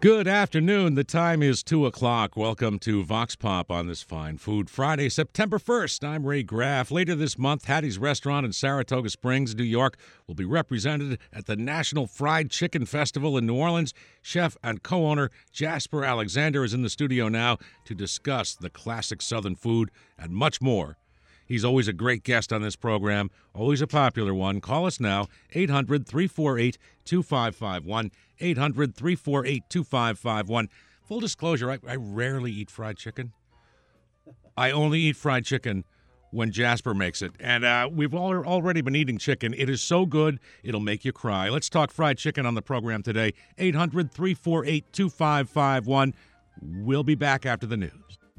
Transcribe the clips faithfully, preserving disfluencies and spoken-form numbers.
Good afternoon. The time is two o'clock. Welcome to Vox Pop on this fine Food Friday, September first. I'm Ray Graff. Later this month, Hattie's Restaurant in Saratoga Springs, New York, will be represented at the National Fried Chicken Festival in New Orleans. Chef and co-owner Jasper Alexander is in the studio now to discuss the classic Southern food and much more. He's always a great guest on this program, always a popular one. Call us now, eight hundred, three four eight, two five five one, eight hundred, three four eight, two five five one. Full disclosure, I, I rarely eat fried chicken. I only eat fried chicken when Jasper makes it. And uh, we've all, already been eating chicken. It is so good, it'll make you cry. Let's talk fried chicken on the program today, eight hundred, three four eight, two five five one. We'll be back after the news.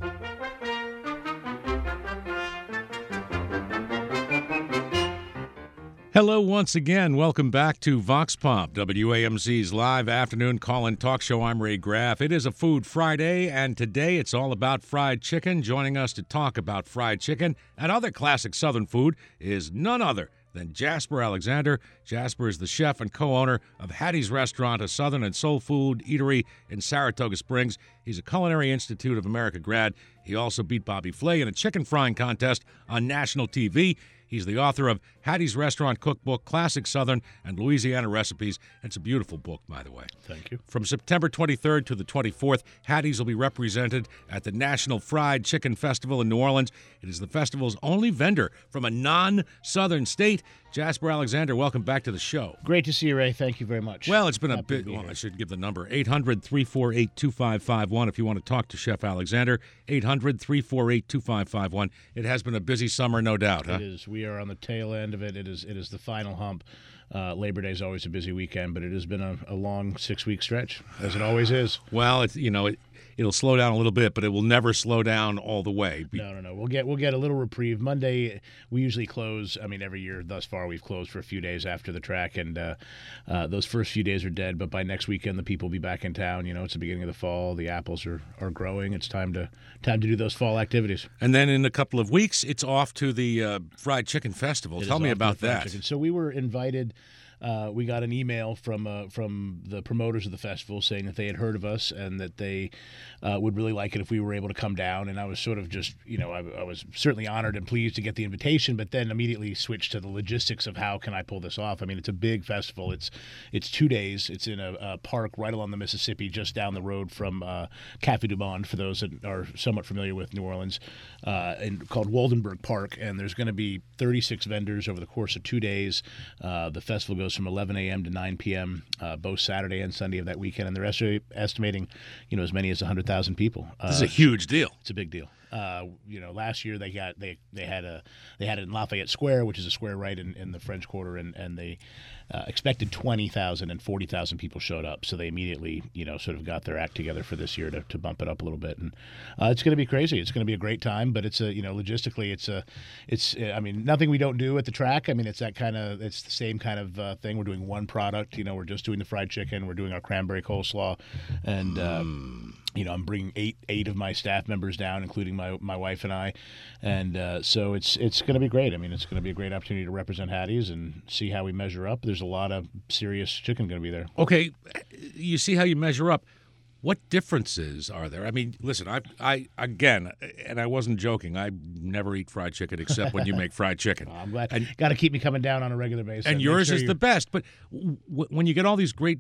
Hello once again. Welcome back to Vox Pop, W A M C's live afternoon call-in talk show. I'm Ray Graff. It is a Food Friday, and today it's all about fried chicken. Joining us to talk about fried chicken and other classic Southern food is none other than Jasper Alexander. Jasper is the chef and co-owner of Hattie's Restaurant, a Southern and soul food eatery in Saratoga Springs. He's a Culinary Institute of America grad. He also beat Bobby Flay in a chicken frying contest on national T V. He's the author of Hattie's Restaurant Cookbook, Classic Southern and Louisiana Recipes. It's a beautiful book, by the way. Thank you. From September twenty-third to the twenty-fourth, Hattie's will be represented at the National Fried Chicken Festival in New Orleans. It is the festival's only vendor from a non-Southern state. Jasper Alexander, welcome back to the show. Great to see you, Ray. Thank you very much. Well, it's been Happy a bit, to be well, here. I should give the number, eight hundred, three four eight, two five five one if you want to talk to Chef Alexander, eight hundred, three four eight, two five five one. It has been a busy summer, no doubt, huh? It is. We are on the tail end of it. It is It is the final hump. Uh, Labor Day is always a busy weekend, but it has been a, a long six-week stretch, as it always is. Well, it's, you know, it, it'll slow down a little bit, but it will never slow down all the way. Be- No, no, no. We'll get we'll get a little reprieve. Monday, we usually close. I mean, every year thus far, we've closed for a few days after the track, and uh, uh, those first few days are dead. But by next weekend, the people will be back in town. You know, it's the beginning of the fall. The apples are, are growing. It's time to time to do those fall activities. And then in a couple of weeks, it's off to the uh, Fried Chicken Festival. It Tell is me off to about the fried that. chicken. So we were invited. Uh, we got an email from uh, from the promoters of the festival saying that they had heard of us and that they uh, would really like it if we were able to come down. And I was sort of just, you know, I, I was certainly honored and pleased to get the invitation, but then immediately switched to the logistics of how can I pull this off. I mean, it's a big festival. It's it's two days. It's in a, a park right along the Mississippi, just down the road from uh, Cafe du Monde, for those that are somewhat familiar with New Orleans, uh, and called Waldenberg Park. And there's going to be thirty-six vendors over the course of two days. Uh, the festival goes from eleven a.m. to nine p.m. Uh, both Saturday and Sunday of that weekend, and they're esti- estimating, you know, as many as one hundred thousand people. Uh, This is a huge deal. It's a big deal. Uh, you know, last year they got they they had a they had it in Lafayette Square, which is a square right in, in the French Quarter, and and they uh, expected twenty thousand, and forty thousand people showed up. So they immediately, you know, sort of got their act together for this year to, to bump it up a little bit, and uh, it's going to be crazy. It's going to be a great time, but it's a you know logistically it's a it's I mean nothing we don't do at the track. I mean it's that kind of it's the same kind of uh, thing. We're doing one product. You know, we're just doing the fried chicken. We're doing our cranberry coleslaw, and. Um, You know, I'm bringing eight eight of my staff members down, including my my wife and I, and uh, so it's it's going to be great. I mean, it's going to be a great opportunity to represent Hattie's and see how we measure up. There's a lot of serious chicken going to be there. Okay, you see how you measure up. What differences are there? I mean, listen, I, I again, and I wasn't joking. I never eat fried chicken except when you make fried chicken. Oh, I'm glad. And, Got to keep me coming down on a regular basis. and Make yours sure is you- the best. But w- when you get all these great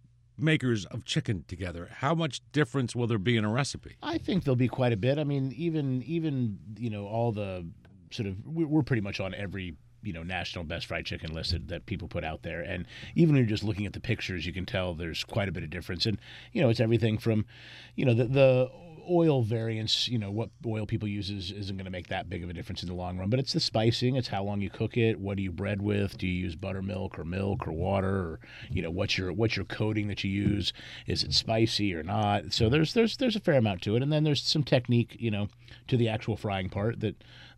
makers of chicken together, how much difference will there be in a recipe? I think there'll be quite a bit. I mean, even even you know all the sort of we- we're pretty much on every you know national best fried chicken list that, that people put out there, and even when you're just looking at the pictures, you can tell there's quite a bit of difference. And you know, it's everything from you know the the oil variants, you know, what oil people use is, isn't going to make that big of a difference in the long run, but it's the spicing, it's how long you cook it, what do you bread with, do you use buttermilk or milk or water, or, you know, what's your what's your coating that you use, is it spicy or not? So there's there's there's a fair amount to it, and then there's some technique, you know, to the actual frying part that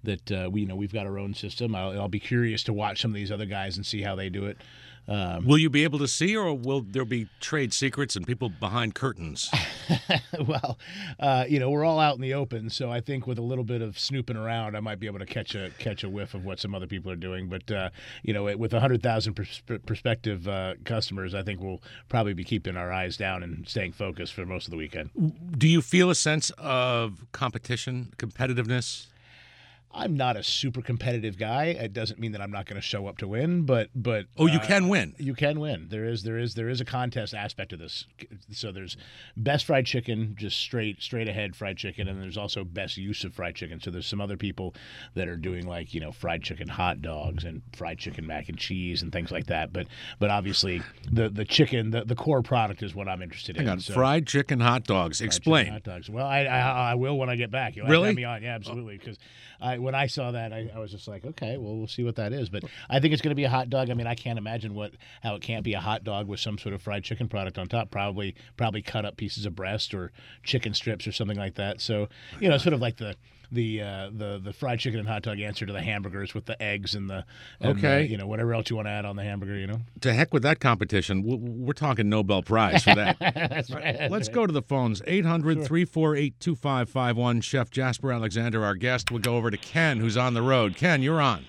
that uh, we you know we've got our own system. I'll, I'll be curious to watch some of these other guys and see how they do it. Um, will you be able to see, or will there be trade secrets and people behind curtains? well, uh, you know, we're all out in the open, so I think with a little bit of snooping around, I might be able to catch a catch a whiff of what some other people are doing. But uh, you know, with a hundred thousand pers- prospective uh, customers, I think we'll probably be keeping our eyes down and staying focused for most of the weekend. Do you feel a sense of competition, competitiveness? I'm not a super competitive guy. It doesn't mean that I'm not going to show up to win, but but oh, you uh, can win. You can win. There is there is there is a contest aspect to this. So there's best fried chicken, just straight straight ahead fried chicken, and there's also best use of fried chicken. So there's some other people that are doing like you know fried chicken hot dogs and fried chicken mac and cheese and things like that. But but obviously the the chicken the, the core product is what I'm interested Hang in. on, so, fried chicken hot dogs. fried Explain. Chicken hot dogs. Well, I, I I will when I get back. You'll really? have to have me on. Yeah, absolutely. Because I when I saw that, I, I was just like, okay, well, we'll see what that is. But I think it's going to be a hot dog. I mean, I can't imagine what how it can't be a hot dog with some sort of fried chicken product on top. Probably probably cut up pieces of breast or chicken strips or something like that. So you know, sort of like the. The uh, the the fried chicken and hot dog answer to the hamburgers with the eggs and the and okay the, you know whatever else you want to add on the hamburger, you know. To heck with that competition. We're talking Nobel Prize for that. That's right. That's Let's right. go to the phones. eight hundred, three four eight, two five five one. Chef Jasper Alexander, our guest. We'll go over to Ken, who's on the road. Ken, you're on.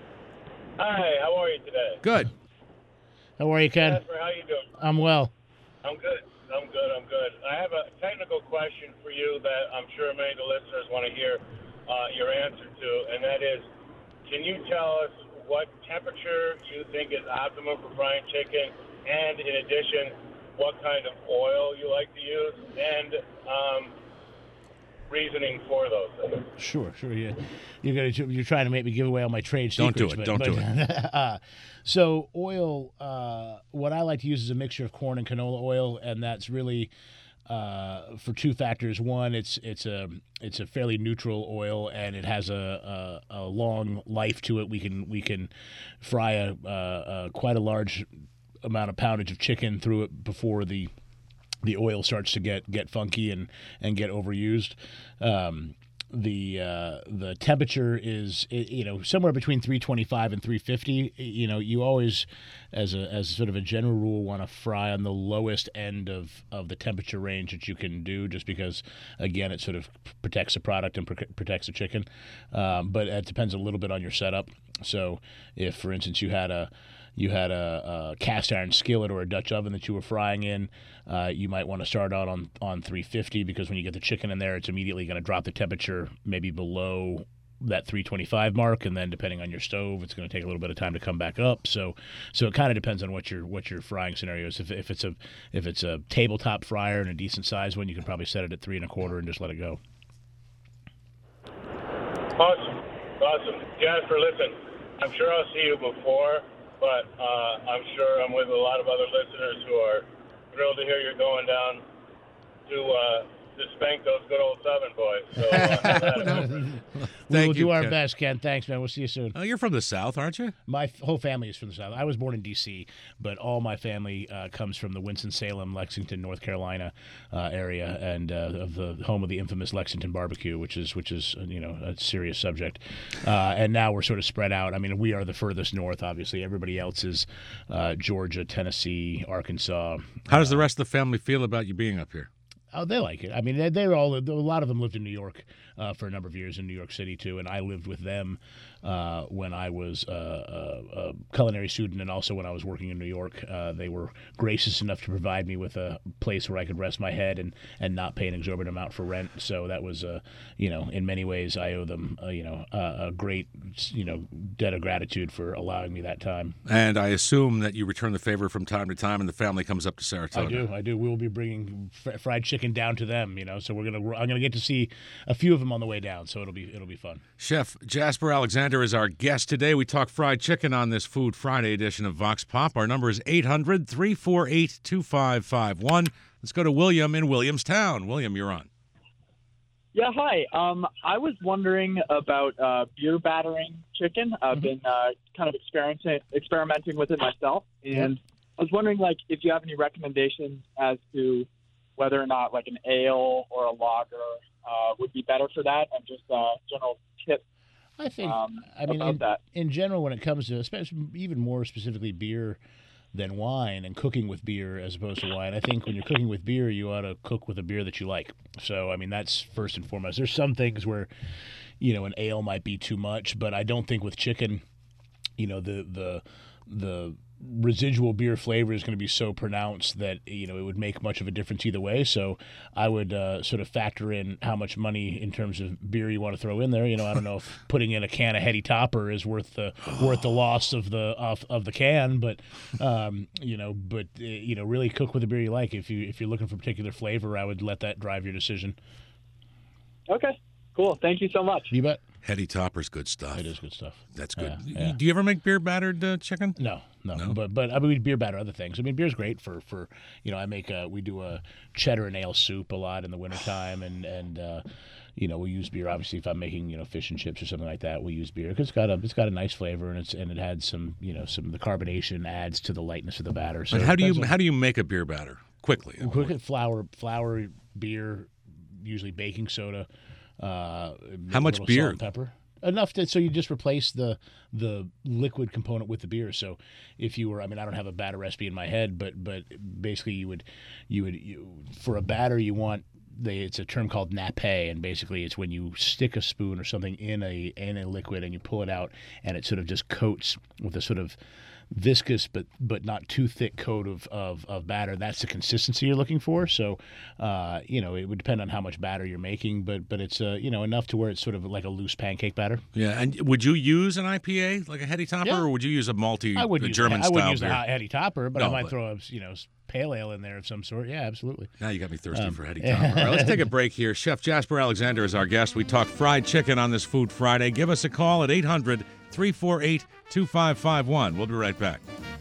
Hi, how are you today? Good. How are you, Ken? Jasper, how you doing? I'm well. I'm good. I'm good. I'm good. I have a technical question for you that I'm sure many of the listeners want to hear uh, your answer to, and that is, can you tell us what temperature you think is optimum for frying chicken, and in addition, what kind of oil you like to use, and um, reasoning for those things? Sure, sure. Yeah, you're gonna you're trying to make me give away all my trade Don't secrets. do it. But, Don't but, do it. uh, so oil, uh, what I like to use is a mixture of corn and canola oil, and that's really uh, for two factors. One, it's it's a it's a fairly neutral oil, and it has a, a, a long life to it. We can we can fry a, a, a quite a large amount of poundage of chicken through it before the the oil starts to get get funky and and get overused. Um, the uh, the temperature is you know somewhere between three twenty-five and three fifty. You know, you always, as a as sort of a general rule, want to fry on the lowest end of, of the temperature range that you can do, just because again it sort of protects the product and pr- protects the chicken. Um, but it depends a little bit on your setup. So if, for instance, you had a you had a, a cast iron skillet or a Dutch oven that you were frying in, uh, you might want to start out on, on three fifty, because when you get the chicken in there, it's immediately going to drop the temperature maybe below that three twenty-five mark, and then depending on your stove, it's going to take a little bit of time to come back up. So, so it kind of depends on what your what your frying scenario is. If if it's a if it's a tabletop fryer and a decent size one, you can probably set it at three and a quarter and just let it go. Awesome, awesome, Jasper. Listen, I'm sure I'll see you before. But uh, I'm sure I'm with a lot of other listeners who are thrilled to hear you're going down to uh, to spank those good old Southern boys. So, uh, we'll you, do our Ken. best, Ken. Thanks, man. We'll see you soon. Oh, you're from the South, aren't you? My f- whole family is from the South. I was born in D C, but all my family uh, comes from the Winston-Salem, Lexington, North Carolina uh, area, and uh, of the home of the infamous Lexington barbecue, which is which is you know a serious subject. Uh, and now we're sort of spread out. I mean, we are the furthest north. Obviously, everybody else is uh, Georgia, Tennessee, Arkansas. How does the rest of the family feel about you being up here? Oh, they like it. I mean, they, they were all, a lot of them lived in New York uh, for a number of years, in New York City, too. And I lived with them uh, when I was uh, a, a culinary student, and also when I was working in New York. Uh, they were gracious enough to provide me with a place where I could rest my head and, and not pay an exorbitant amount for rent. So that was, uh, you know, in many ways, I owe them, uh, you know, uh, a great, you know, debt of gratitude for allowing me that time. And I assume that you return the favor from time to time, and the family comes up to Saratoga. I do, I do. We'll be bringing fr- fried chicken down to them, you know. So we're gonna, we're, I'm gonna get to see a few of them on the way down. So it'll be, it'll be fun. Chef Jasper Alexander is our guest today. We talk fried chicken on this Food Friday edition of Vox Pop. Our number is eight hundred, three four eight, two five five one. Let's go to William in Williamstown. William, you're on. Yeah, hi. Um, I was wondering about uh, beer battering chicken. I've been uh, kind of experimenting experimenting with it myself, and I was wondering, like, if you have any recommendations as to whether or not, like, an ale or a lager uh, would be better for that, and just uh, general tips I think. um, I mean, about in, that. in general, when it comes to, especially even more specifically beer than wine, and cooking with beer as opposed to wine, I think when you're cooking with beer, you ought to cook with a beer that you like. So, I mean, that's first and foremost. There's some things where, you know, an ale might be too much, but I don't think with chicken, you know, the the the residual beer flavor is going to be so pronounced that, you know, it would make much of a difference either way. So I would uh, sort of factor in how much money in terms of beer you want to throw in there. You know, I don't know if putting in a can of Heady Topper is worth the worth the loss of the of, of the can, but um, you know, but uh, you know, really cook with the beer you like. If you if you're looking for particular flavor, I would let that drive your decision. Okay, cool. Thank you so much. You bet. Heady Topper's good stuff. It is good stuff. That's good. Yeah, yeah. Do you ever make beer battered uh, chicken? No, no, No? but but I mean, we beer batter other things. I mean, beer's great for, for you know, I make a we do a cheddar and ale soup a lot in the wintertime, and and uh, you know, we use beer obviously if I'm making, you know, fish and chips or something like that. We use beer because it's got a it's got a nice flavor, and it's and it had some, you know, some the carbonation adds to the lightness of the batter. So But how do you that's a- how do you make a beer batter quickly? quick at flour flour beer, usually baking soda. Uh, How much a little beer? Salt and pepper. Enough to so you just replace the the liquid component with the beer. So if you were, I mean, I don't have a batter recipe in my head, but but basically you would you would you, for a batter you want. They, it's a term called nappe, and basically it's when you stick a spoon or something in a in a liquid and you pull it out, and it sort of just coats with a sort of viscous but but not too thick coat of, of, of batter. That's the consistency you're looking for. So, uh, you know, it would depend on how much batter you're making, but but it's uh, you know, enough to where it's sort of like a loose pancake batter. Yeah, and would you use an I P A like a Heady Topper, Yeah. or would you use a malty I would a use German I style wouldn't use beer? a hot Heady Topper, but I No, might but- throw a you know pale ale in there of some sort. Yeah, absolutely. Now you got me thirsty Um, for Heady Topper. All right, let's take a break here. Chef Jasper Alexander is our guest. We talk fried chicken on this Food Friday. Give us a call at eight hundred, three four eight, two five five one. We'll be right back.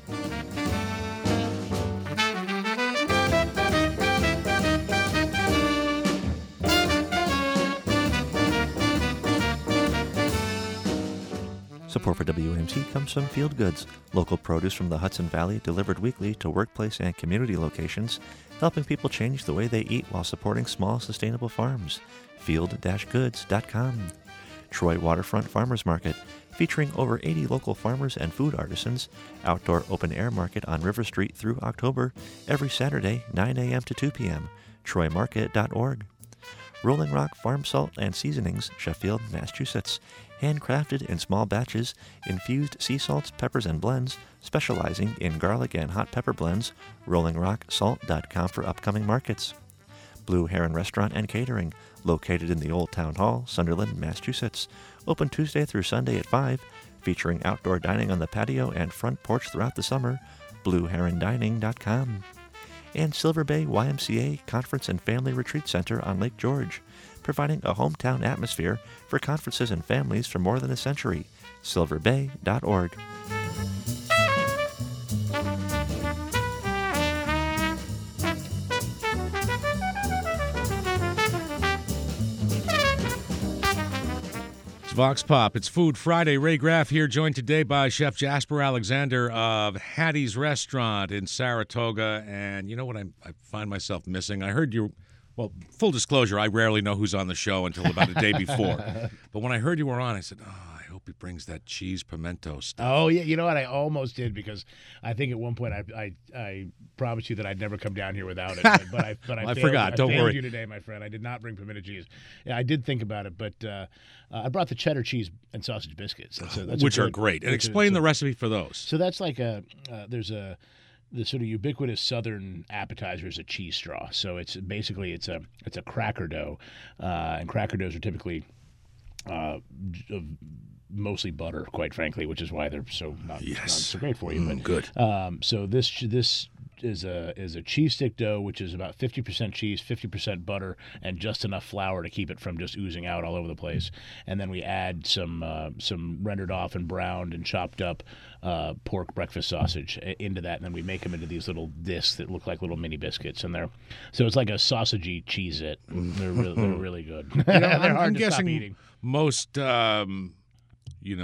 Support for W M C comes from Field Goods, local produce from the Hudson Valley delivered weekly to workplace and community locations, helping people change the way they eat while supporting small, sustainable farms. field goods dot com. Troy Waterfront Farmers Market, featuring over eighty local farmers and food artisans, outdoor open-air market on River Street through October, every Saturday, nine a.m. to two p.m., troy market dot org. Rolling Rock Farm Salt and Seasonings, Sheffield, Massachusetts. Handcrafted in small batches, infused sea salts, peppers, and blends, specializing in garlic and hot pepper blends. rolling rock salt dot com for upcoming markets. Blue Heron Restaurant and Catering, located in the Old Town Hall, Sunderland, Massachusetts. Open Tuesday through Sunday at five, featuring outdoor dining on the patio and front porch throughout the summer. blue heron dining dot com. And Silver Bay Y M C A Conference and Family Retreat Center on Lake George, providing a hometown atmosphere for conferences and families for more than a century. silver bay dot org. It's Vox Pop. It's Food Friday. Ray Graff here, joined today by Chef Jasper Alexander of Hattie's Restaurant in Saratoga. And you know what I, I find myself missing? I heard you... Well, full disclosure, I rarely know who's on the show until about a day before. But when I heard you were on, I said, oh, I hope he brings that cheese pimento stuff. Oh yeah, you know what? I almost did because I think at one point I I, I promised you that I'd never come down here without it. But, but I but I, Well, I failed, forgot. Don't failed worry. you today, my friend. I did not bring pimento cheese. Yeah, I did think about it, but uh, uh, I brought the cheddar cheese and sausage biscuits, That's a- that's a Which are good- great. And that's a- explain so- the recipe for those. So that's like a uh, there's a the sort of ubiquitous southern appetizer is a cheese straw. So it's basically it's a it's a cracker dough, uh, and cracker doughs are typically uh, j- of mostly butter, quite frankly, which is why they're so not, Yes. not so great for you. Mm, but good. um, so this this is a is a cheese stick dough, which is about fifty percent cheese, fifty percent butter, and just enough flour to keep it from just oozing out all over the place. And then we add some uh, some rendered off and browned and chopped up uh, pork breakfast sausage i- into that, and then we make them into these little discs that look like little mini biscuits. And they're so it's like a sausagey Cheez-It. They're really, they're really good. You know, they're I'm, hard I'm to stop guessing eating. most, um, you know,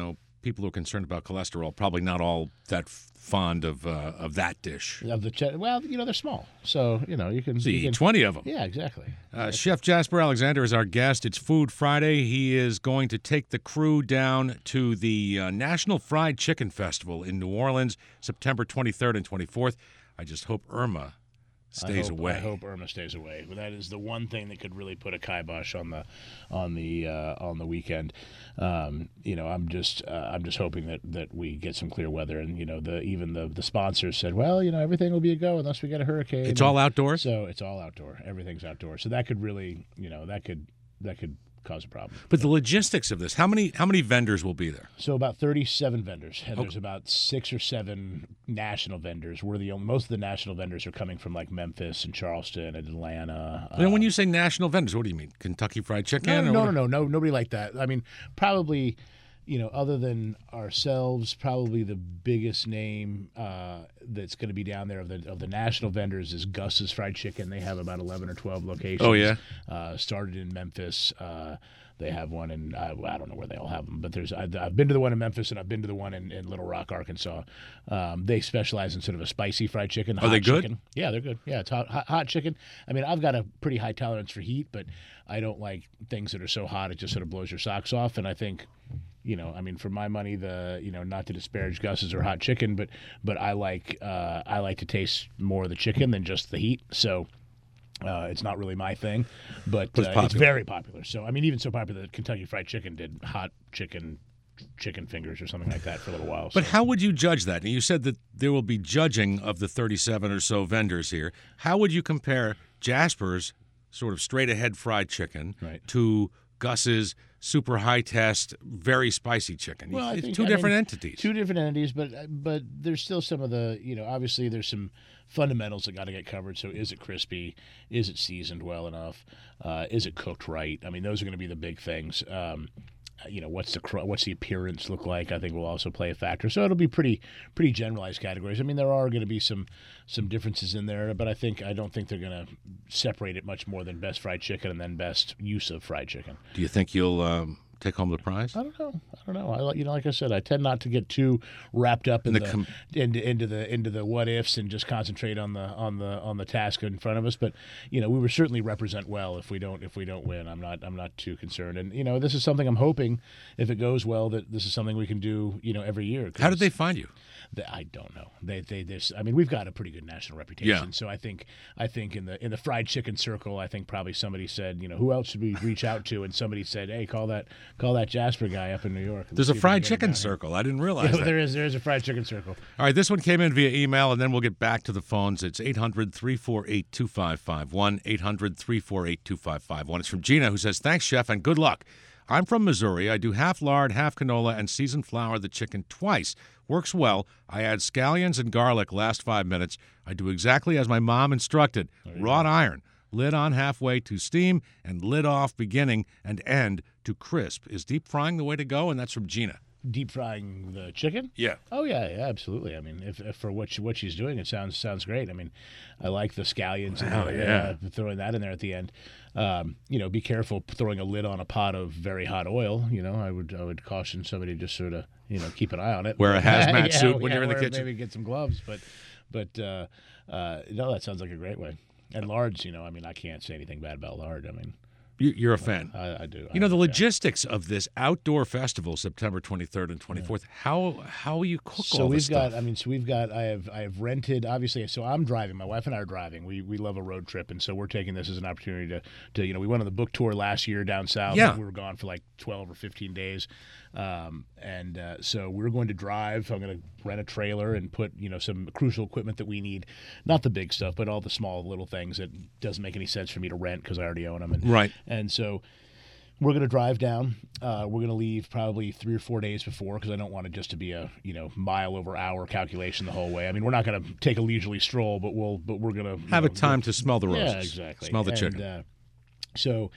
people who are concerned about cholesterol probably not all that f- fond of uh, of that dish. Of the ch- well, you know they're small, so you know you can So you you eat can, twenty of them. Yeah, exactly. Uh, Chef Jasper Alexander is our guest. It's Food Friday. He is going to take the crew down to the uh, National Fried Chicken Festival in New Orleans, September twenty-third and twenty-fourth. I just hope Irma stays I hope, away. I hope Irma stays away. But that is the one thing that could really put a kibosh on the on the uh, on the weekend. Um, you know, I'm just uh, I'm just hoping that, that we get some clear weather. And you know, the even the the sponsors said, well, you know, everything will be a go unless we get a hurricane. It's and all outdoors? So it's all outdoor. Everything's outdoor. So that could really, you know, that could that could cause a problem. But the logistics of this, how many how many vendors will be there? So about thirty-seven vendors, and Okay. there's about six or seven national vendors. We're the only, most of the national vendors are coming from like Memphis and Charleston and Atlanta. And then when uh, you say national vendors, what do you mean? Kentucky Fried Chicken? no, or no, what- no, no, no, nobody like that. I mean, probably, you know, other than ourselves, probably the biggest name uh, that's going to be down there of the of the national vendors is Gus's Fried Chicken. They have about eleven or twelve locations. Oh, yeah? Uh, started in Memphis. Uh, They have one in, I, I don't know where they all have them, but there's I've, I've been to the one in Memphis and I've been to the one in, in Little Rock, Arkansas. Um, they specialize in sort of a spicy fried chicken. Are they hot good? Chicken. Yeah, they're good. Yeah, it's hot, hot, hot chicken. I mean, I've got a pretty high tolerance for heat, but I don't like things that are so hot it just sort of blows your socks off. And I think, you know, I mean, for my money, the you know, not to disparage Gus's or hot chicken, but but I like uh, I like to taste more of the chicken than just the heat. So. Uh, it's not really my thing, but, But it's uh, it's popular. very popular. So, I mean, even so popular that Kentucky Fried Chicken did hot chicken chicken fingers or something like that for a little while. But so. how would you judge that? Now, you said that there will be judging of the thirty-seven or so vendors here. How would you compare Jasper's sort of straight-ahead fried chicken Right. to Gus's super high-test, very spicy chicken? Well, I it's think- two I different mean, entities. Two different entities, but but there's still some of the, you know, obviously there's some fundamentals that got to get covered. So is it crispy? Is it seasoned well enough? Uh, is it cooked right? I mean, those are going to be the big things. Um, you know, what's the cr- what's the appearance look like? I think will also play a factor. So it'll be pretty pretty generalized categories. I mean, there are going to be some some differences in there, but I think I don't think they're going to separate it much more than best fried chicken and then best use of fried chicken. Do you think you'll um, take home the prize? I don't know. I don't know. I like you know, like I said, I tend not to get too wrapped up in In the, the com- into into the into the what ifs and just concentrate on the on the on the task in front of us. But you know, we would certainly represent well if we don't if we don't win. I'm not I'm not too concerned. And you know, this is something I'm hoping if it goes well that this is something we can do you know every year. 'Cause How did they find you? the- I don't know. They they this. I mean, we've got a pretty good national reputation. Yeah. So I think I think in the in the fried chicken circle, I think probably somebody said, you know, who else should we reach out to? And somebody said, hey, call that call that Jasper guy up in New York. There's a See if we fried can get him chicken down here." circle. I didn't realize Yeah, that. there is there is a fried chicken circle. All right, this one came in via email, and then we'll get back to the phones. It's eight hundred, three four eight, two five five one, eight hundred, three four eight, two five five one. It's from Gina, who says, thanks, Chef, and good luck. I'm from Missouri. I do half lard, half canola, and seasoned flour the chicken twice. Works well. I add scallions and garlic last five minutes. I do exactly as my mom instructed. Wrought iron. Lid on halfway to steam, and lid off beginning and end to crisp. Is deep frying the way to go? And that's from Gina. Deep frying the chicken? Yeah. Oh yeah, yeah, absolutely. I mean, if, if for what she, what she's doing, it sounds sounds great. I mean, I like the scallions and Oh, uh, yeah. throwing that in there at the end. Um, you know, be careful throwing a lid on a pot of very hot oil. You know, I would I would caution somebody to just sort of you know keep an eye on it. Wear a hazmat Yeah, suit when yeah, you're in the wear- kitchen. Maybe get some gloves, but but uh, uh, no, that sounds like a great way. And lards, you know, I mean, I can't say anything bad about lard. I mean, You- You're a fan. I, I do. You know, the I, logistics of this outdoor festival, September twenty-third and twenty-fourth, how how will you cook So all we've this stuff? got. I mean, so we've got. I have. I have rented. Obviously, so I'm driving. My wife and I are driving. We we love a road trip, and so we're taking this as an opportunity to to you know we went on the book tour last year down south. Yeah. We were gone for like twelve or fifteen days, um, and uh, so we're going to drive. I'm going to rent a trailer and put you know some crucial equipment that we need, not the big stuff, but all the small little things that doesn't make any sense for me to rent because I already own them. And, Right. And so. We're going to drive down. Uh, we're going to leave probably three or four days before because I don't want it just to be a you know mile over hour calculation the whole way. I mean, we're not going to take a leisurely stroll, but we'll but we're going to Have a time to smell the roses. Yeah, exactly. Smell the And, chicken. Uh, so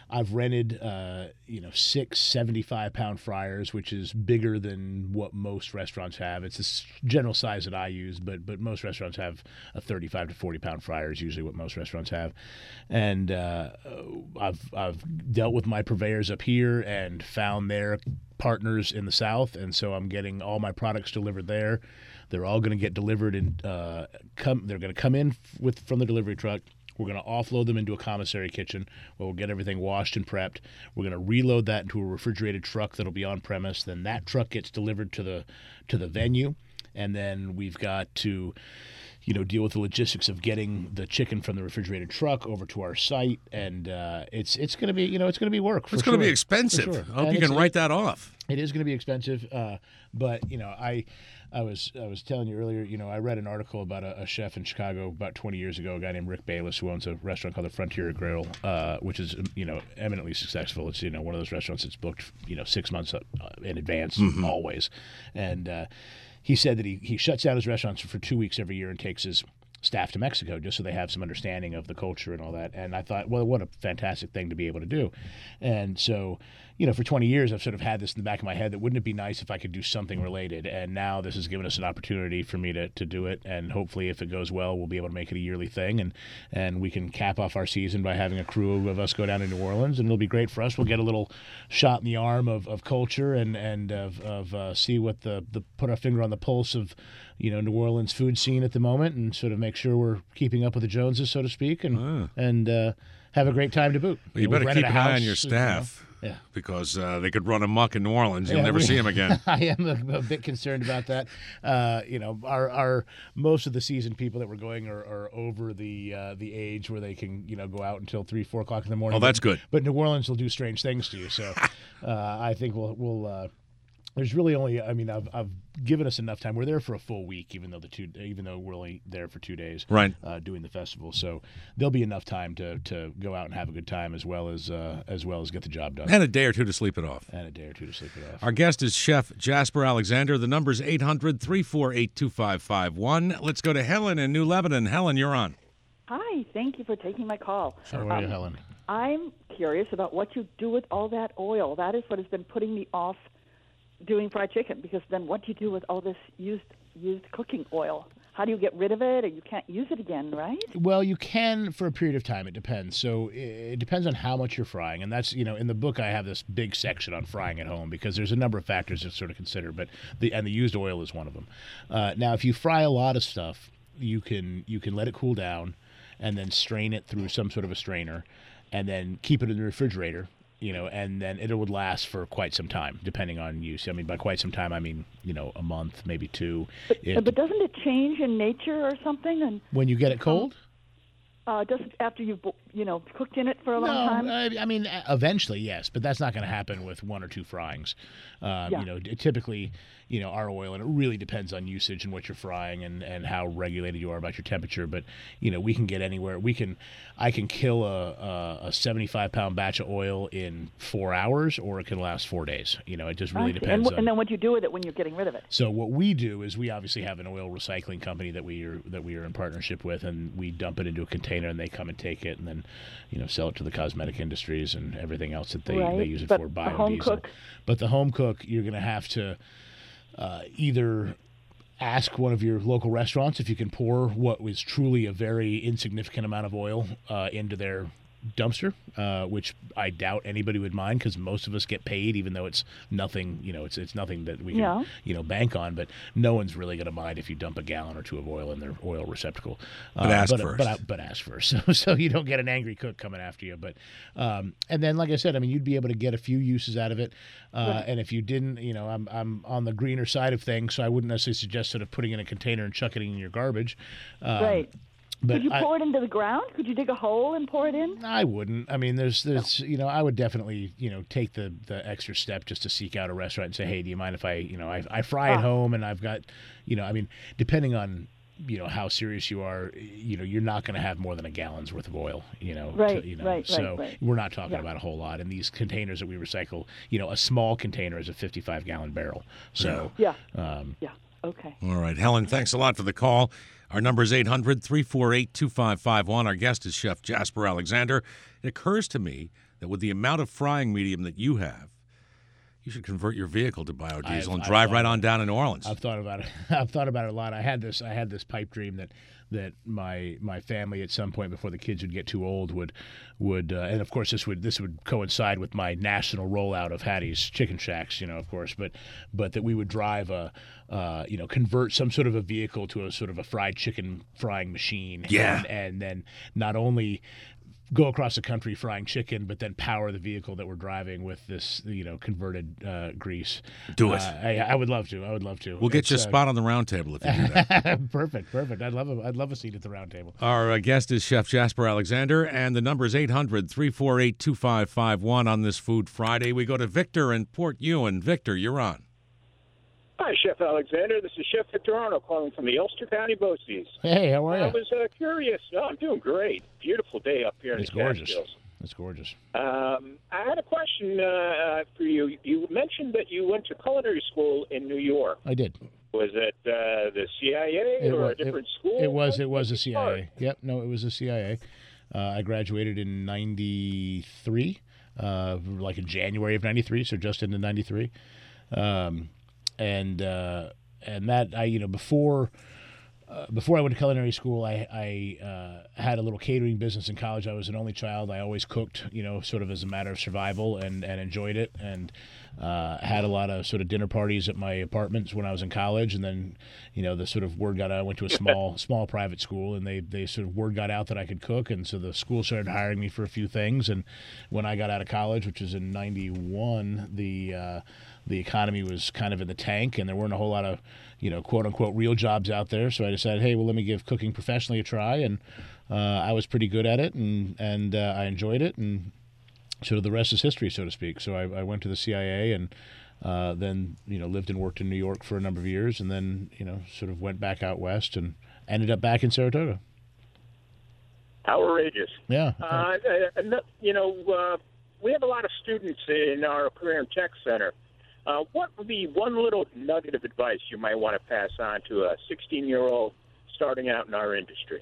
I've rented, uh, you know, six seventy-five pound fryers, which is bigger than what most restaurants have. It's the s- general size that I use, but but most restaurants have a thirty-five to forty pound fryer is usually what most restaurants have. And uh, I've I've dealt with my purveyors up here and found their partners in the South, and so I'm getting all my products delivered there. They're all going to get delivered and uh, come. They're going to come in with from the delivery truck. We're going to offload them into a commissary kitchen where we'll get everything washed and prepped. We're going to reload that into a refrigerated truck that'll be on premise. Then that truck gets delivered to the to the venue, and then we've got to, you know, deal with the logistics of getting the chicken from the refrigerated truck over to our site. And uh, it's it's going to be you know it's going to be work. For It's going to sure. be expensive. For sure. I hope And you can it's- write that off. It is going to be expensive, uh, but you know, I, I was I was telling you earlier. You know, I read an article about a, a chef in Chicago about twenty years ago, a guy named Rick Bayless, who owns a restaurant called the Frontier Grill, uh, which is you know eminently successful. It's you know one of those restaurants that's booked you know six months uh, in advance always, and uh, he said that he he shuts down his restaurants for two weeks every year and takes his staff to Mexico just so they have some understanding of the culture and all that. And I thought, well, what a fantastic thing to be able to do. And so, you know, for twenty years, I've sort of had this in the back of my head that wouldn't it be nice if I could do something related? And now this has given us an opportunity for me to, to do it. And hopefully, if it goes well, we'll be able to make it a yearly thing. And, and we can cap off our season by having a crew of us go down to New Orleans. And it'll be great for us. We'll get a little shot in the arm of, of culture and, and of, of uh, see what the, the, put our finger on the pulse of, you know, New Orleans food scene at the moment and sort of make sure we're keeping up with the Joneses, so to speak, and Ah. and uh, have a great time to boot. Well, you know, better we've rented keep a an eye on house, your you know. staff. Yeah. Because uh, they could run amok in New Orleans. You'll Yeah, never we- see them again. I am a, a bit concerned about that. Uh, you know, our, our most of the season people that were going are, are over the uh, the age where they can you know go out until three four o'clock in the morning. Oh, that's But- good. But New Orleans will do strange things to you. So uh, I think we'll we'll. Uh, There's really only, I mean, I've, I've given us enough time. We're there for a full week, even though the two, even though we're only there for two days, Right. Uh, doing the festival. So there'll be enough time to, to go out and have a good time as well as uh, as well as get the job done, And a day or two to sleep it off. and a day or two to sleep it off. Our guest is Chef Jasper Alexander. The number's eight hundred, three four eight, two five five one. Let's go to Helen in New Lebanon. Helen, you're on. Hi, thank you for taking my call. How are you, Helen? I'm curious about what you do with all that oil. That is what has been putting me off doing fried chicken, because then what do you do with all this used used cooking oil? How do you get rid of it, or you can't use it again, right? Well, you can for a period of time. It depends. So it it depends on how much you're frying, and that's you know in the book I have this big section on frying at home because there's a number of factors to sort of consider, but the and the used oil is one of them. Uh, now, if you fry a lot of stuff, you can you can let it cool down, and then strain it through some sort of a strainer, and then keep it in the refrigerator. You know, and then it would last for quite some time, depending on use. I mean, by quite some time, I mean you know a month, maybe two. But, If- but doesn't it change in nature or something? And when you get it cold. uh, doesn't after you've you know cooked in it for a long No, time? I, I mean, uh, eventually, yes, but that's not going to happen with one or two fryings. Um, Yeah. You know, d- typically, you know, our oil, and it really depends on usage and what you're frying and, and how regulated you are about your temperature. But, you know, we can get anywhere. We can, I can kill a, a, a seventy-five pound batch of oil in four hours, or it can last four days. You know, it just I really see. depends And, on. wh- and then what do you do with it when you're getting rid of it? So what we do is we obviously have an oil recycling company that we are that we are in partnership with, and we dump it into a container, and they come and take it, and then, you know, sell it to the cosmetic industries and everything else that they, Right, they use it but for. the home Biodiesel. cook? But the home cook, you're going to have to uh, either ask one of your local restaurants if you can pour what was truly a very insignificant amount of oil uh, into their dumpster, uh, which I doubt anybody would mind because most of us get paid, even though it's nothing, you know, it's it's nothing that we can, Yeah. you know, bank on. But no one's really going to mind if you dump a gallon or two of oil in their oil receptacle. But ask but, first. But, uh, but ask first, so so you don't get an angry cook coming after you. But um, and then, like I said, I mean, you'd be able to get a few uses out of it. Uh, And if you didn't, you know, I'm I'm on the greener side of things, so I wouldn't necessarily suggest sort of putting it in a container and chucking it in your garbage. Um, Right. But Could you I, pour it into the ground? Could you dig a hole and pour it in? I wouldn't. I mean, there's, there's, you know, I would definitely, you know, take the, the extra step just to seek out a restaurant and say, hey, do you mind if I, you know, I, I fry at Ah. home and I've got, you know, I mean, depending on, you know, how serious you are, you know, you're not going to have more than a gallon's worth of oil, you know, Right, to, you know, right, right, so right. we're not talking Yeah. about a whole lot. And these containers that we recycle, you know, a small container is a fifty-five gallon barrel. So, Yeah. um, Yeah. Okay. All right, Helen, thanks a lot for the call. Our number is eight hundred, three four eight, two five five one. Our guest is Chef Jasper Alexander. It occurs to me that with the amount of frying medium that you have, you should convert your vehicle to biodiesel I've- and I've drive thought right about on it. down to New Orleans. I've thought about it. I've thought about it a lot. I had this. I had this pipe dream that that my my family at some point before the kids would get too old would would uh, and of course this would this would coincide with my national rollout of Hattie's Chicken Shacks, you know, of course, but but that we would drive a uh, you know convert some sort of a vehicle to a sort of a fried chicken frying machine. Yeah. and, and then not only go across the country frying chicken, but then power the vehicle that we're driving with this, you know, converted uh, grease. Do it. Uh, I, I would love to. I would love to. We'll get It's, you a uh, spot on the round table if you do that. perfect, perfect. I'd love a, I'd love a seat at the round table. Our uh, guest is Chef Jasper Alexander, and the number is eight hundred, three four eight, two five five one on this Food Friday. We go to Victor in Port Ewan. Victor, you're on. Hi, Chef Alexander. This is Chef Victor Arnold calling from the Ulster County Boasties. Hey, how are you? I was uh, curious. Oh, I'm doing great. Beautiful day up here It's in the gorgeous. Catskills. It's gorgeous. Um, I had a question uh, for you. You mentioned that you went to culinary school in New York. I did. Was it uh, the C I A It or wa- a different it, school? It was. How It was did a you C I start? A. Yep. No, it was a C I A. Uh, I graduated in ninety-three, uh, like in January of ninety-three, so just into ninety-three, um, and uh, and that I you know before. Uh, before I went to culinary school, I, I uh, had a little catering business in college. I was an only child. I always cooked, you know, sort of as a matter of survival, and, and enjoyed it. And uh, had a lot of sort of dinner parties at my apartments when I was in college. And then, you know, the sort of word got out. I went to a small small private school, and they they sort of word got out that I could cook. And so the school started hiring me for a few things. And when I got out of college, which was in ninety-one, the uh, the economy was kind of in the tank, and there weren't a whole lot of, you know, quote unquote real jobs out there. So I decided, hey, well, let me give cooking professionally a try, and uh, I was pretty good at it, and and uh, I enjoyed it, and sort of the rest is history, so to speak. So I, I went to the C I A, and uh, then you know lived and worked in New York for a number of years, and then you know sort of went back out west and ended up back in Saratoga. Outrageous. Yeah. Uh, uh, you know, uh, we have a lot of students in our Career and Tech Center. Uh, what would be one little nugget of advice you might want to pass on to a sixteen-year-old starting out in our industry?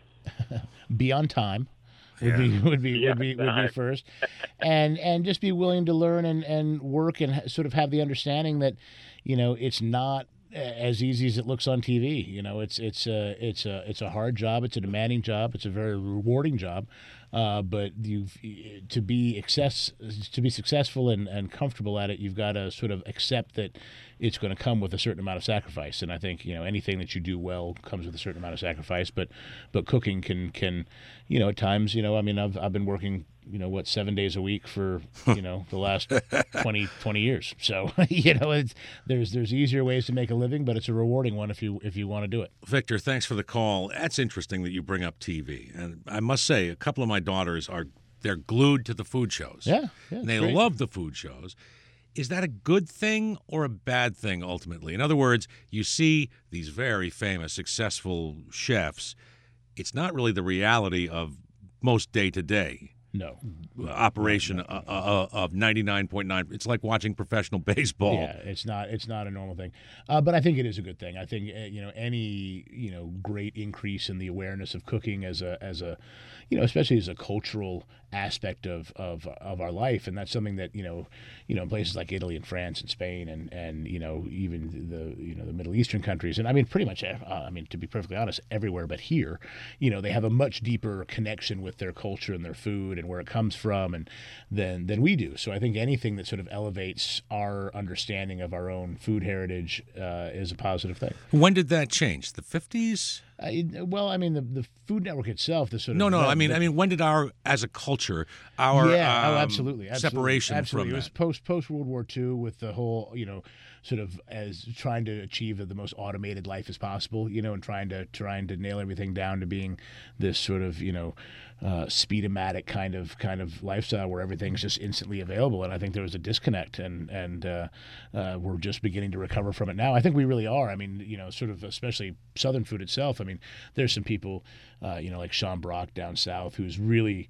Be on time. Would Yeah. be would be Yeah, would be would be time. first, and and just be willing to learn and, and work and ha- sort of have the understanding that, you know, it's not a- as easy as it looks on T V. You know, it's it's a it's a it's a hard job. It's a demanding job. It's a very rewarding job. Uh, but you've to be access to be successful and, and comfortable at it, you've got to sort of accept that it's going to come with a certain amount of sacrifice. And I think you know anything that you do well comes with a certain amount of sacrifice. But but cooking can can you know at times you know I mean I've I've been working you know what seven days a week for you know the last twenty, twenty years. So you know it's there's there's easier ways to make a living, but it's a rewarding one if you if you want to do it. Victor, thanks for the call. That's interesting that you bring up T V. And I must say, a couple of my daughters are they're glued to the food shows. Yeah, yeah, And they great. love the food shows. Is that a good thing or a bad thing ultimately? In other words, you see these very famous, successful chefs. It's not really the reality of most day to day No. operation uh, uh, of ninety-nine point nine. It's like watching professional baseball. Yeah, it's not it's not a normal thing, uh, but I think it is a good thing. I think uh, you know any you know great increase in the awareness of cooking as a as a you know especially as a cultural aspect of, of of our life, and that's something that you know you know in places like Italy and France and Spain and and you know even the you know the Middle Eastern countries, and I mean pretty much uh, I mean to be perfectly honest everywhere but here, you know they have a much deeper connection with their culture and their food and where it comes from and than than we do. So I think anything that sort of elevates our understanding of our own food heritage uh, is a positive thing. When did that change? The fifties? Uh, it- well, I mean the the Food Network itself, the sort of No, no. the- I mean, the- I mean, when did our, as a culture, our yeah, oh, um, absolutely, absolutely, separation absolutely. from It was that? post post World War Two with the whole, you know, sort of as trying to achieve the most automated life as possible, you know, and trying to trying to nail everything down to being this sort of, you know, uh, speedomatic kind of kind of lifestyle where everything's just instantly available. And I think there was a disconnect, and and uh, uh, we're just beginning to recover from it now. I think we really are. I mean, you know, sort of especially Southern food itself. I mean, there's some people, uh, you know, like Sean Brock down south, who's really